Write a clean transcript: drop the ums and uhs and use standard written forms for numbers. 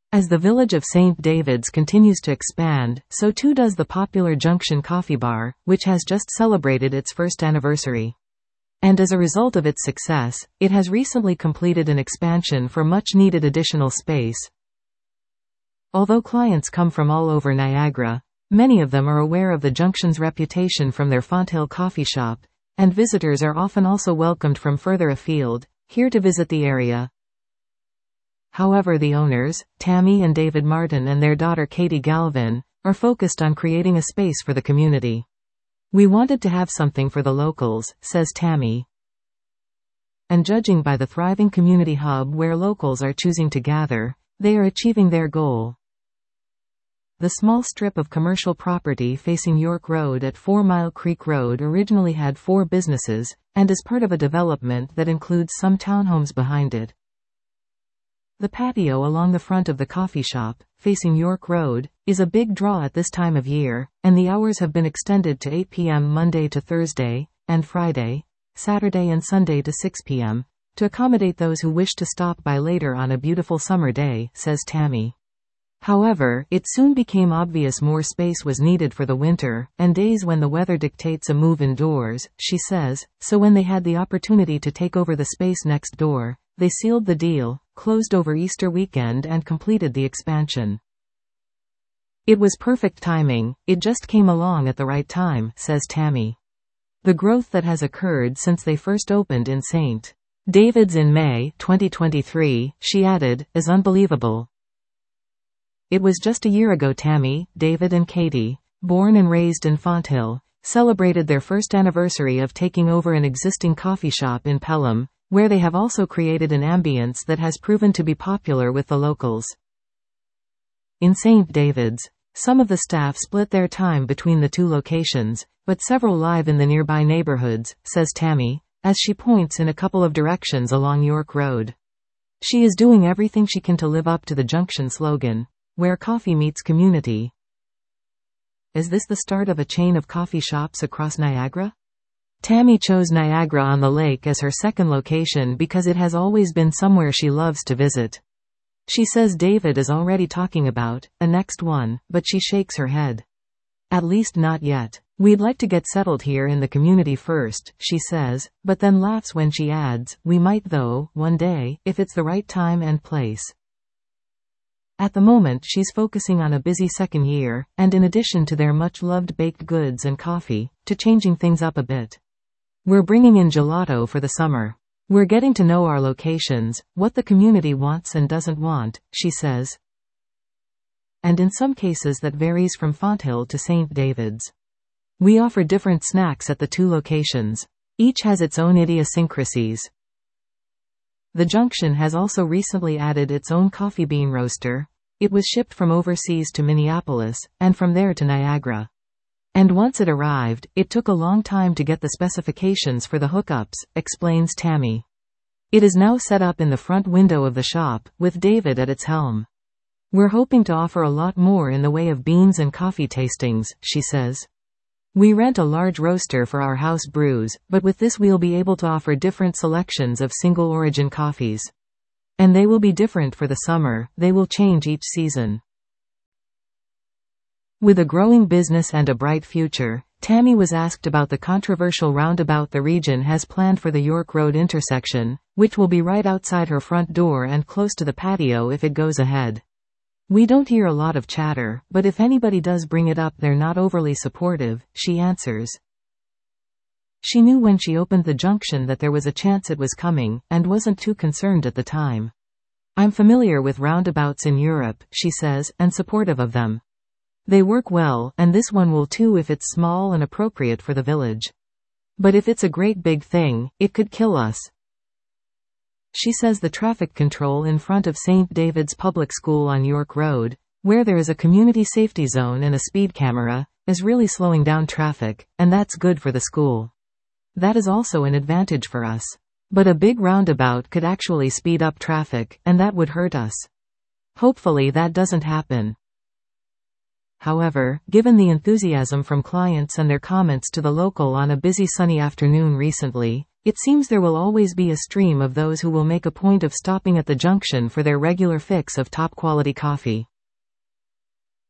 As the village of St. David's continues to expand, so too does the popular Junction Coffee Bar, which has just celebrated its first anniversary. And as a result of its success, it has recently completed an expansion for much-needed additional space. Although clients come from all over Niagara, many of them are aware of the Junction's reputation from their Fonthill coffee shop, and visitors are often also welcomed from further afield, here to visit the area. However, the owners, Tammy and David Martin, and their daughter Katie Galvin, are focused on creating a space for the community. "We wanted to have something for the locals," says Tammy. And judging by the thriving community hub where locals are choosing to gather, they are achieving their goal. The small strip of commercial property facing York Road at 4 Mile Creek Road originally had 4 businesses, and is part of a development that includes some townhomes behind it. The patio along the front of the coffee shop, facing York Road, is a big draw at this time of year, and the hours have been extended to 8 p.m. Monday to Thursday, and Friday, Saturday and Sunday to 6 p.m., to accommodate those who wish to stop by later on a beautiful summer day, says Tammy. However, it soon became obvious more space was needed for the winter, and days when the weather dictates a move indoors, she says, so when they had the opportunity to take over the space next door, they sealed the deal, closed over Easter weekend and completed the expansion. "It was perfect timing, it just came along at the right time," says Tammy. The growth that has occurred since they first opened in St. David's in May 2023, she added, is unbelievable. It was just a year ago Tammy, David and Katie, born and raised in Fonthill, celebrated their first anniversary of taking over an existing coffee shop in Pelham, where they have also created an ambience that has proven to be popular with the locals. In St. David's, some of the staff split their time between the 2 locations, but several live in the nearby neighborhoods, says Tammy, as she points in a couple of directions along York Road. She is doing everything she can to live up to the Junction slogan, "Where coffee meets community." Is this the start of a chain of coffee shops across Niagara? Tammy chose Niagara-on-the-Lake as her second location because it has always been somewhere she loves to visit. She says David is already talking about a next one, but she shakes her head. "At least not yet. We'd like to get settled here in the community first," she says, but then laughs when she adds, "We might though, one day, if it's the right time and place." At the moment she's focusing on a busy second year, and in addition to their much-loved baked goods and coffee, to changing things up a bit. "We're bringing in gelato for the summer. We're getting to know our locations, what the community wants and doesn't want," she says. And in some cases that varies from Fonthill to St. David's. "We offer different snacks at the 2 locations. Each has its own idiosyncrasies." The Junction has also recently added its own coffee bean roaster. It was shipped from overseas to Minneapolis, and from there to Niagara. And once it arrived, it took a long time to get the specifications for the hookups, explains Tammy. It is now set up in the front window of the shop, with David at its helm. "We're hoping to offer a lot more in the way of beans and coffee tastings," she says. "We rent a large roaster for our house brews, but with this we'll be able to offer different selections of single origin coffees. And they will be different for the summer, they will change each season." With a growing business and a bright future, Tammy was asked about the controversial roundabout the region has planned for the York Road intersection, which will be right outside her front door and close to the patio if it goes ahead. "We don't hear a lot of chatter, but if anybody does bring it up they're not overly supportive," she answers. She knew when she opened the Junction that there was a chance it was coming, and wasn't too concerned at the time. "I'm familiar with roundabouts in Europe," she says, "and supportive of them. They work well, and this one will too if it's small and appropriate for the village. But if it's a great big thing, it could kill us." She says the traffic control in front of St. David's Public School on York Road, where there is a community safety zone and a speed camera, is really slowing down traffic, and that's good for the school. That is also an advantage for us. But a big roundabout could actually speed up traffic, and that would hurt us. Hopefully that doesn't happen. However, given the enthusiasm from clients and their comments to the local on a busy sunny afternoon recently, It seems there will always be a stream of those who will make a point of stopping at the junction for their regular fix of top-quality coffee.